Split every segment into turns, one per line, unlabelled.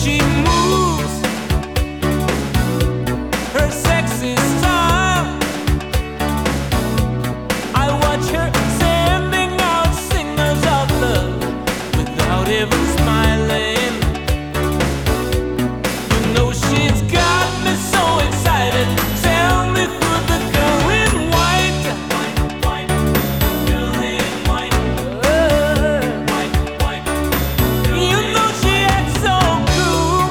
she moves, her sexy style. I watch her sending out singers of love without even smiling. You know she's got me so excited. Tell me who the girl in white. Girl in white. You know she acts so cool,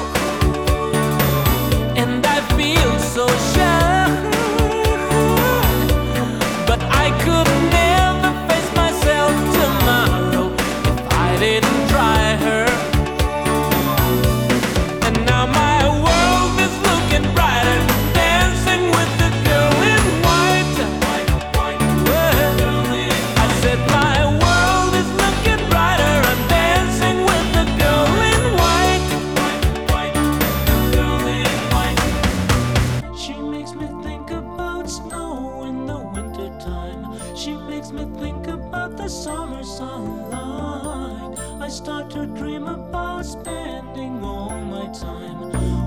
and I feel so shy. But I could never face myself tomorrow if I didn't try her. And now my world is looking brighter, dancing with the girl in white. I said my world is looking brighter, I'm dancing with the girl in white. She makes me think about snow in the wintertime. She makes me think about the summer sunlight. I start to dream about spending all my time